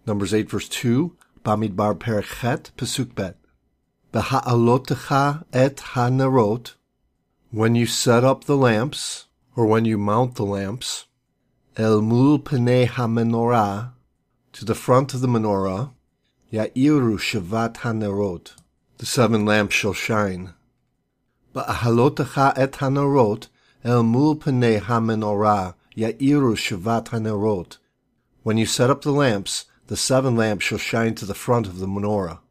Numbers 8 verse 2, Bamidbar Perek Chet, Pasuk Bet. Beha'alotecha et hanerot, when you set up the lamps, or when you mount the lamps, el mul penei ha-menorah, to the front of the menorah, ya'iru shavat hanerot, the 7 lamps shall shine. Beha'alotecha et hanerot, el mul penei ha-menorah, ya'iru shavat hanerot, when you set up the lamps, the 7 lamps shall shine to the front of the menorah.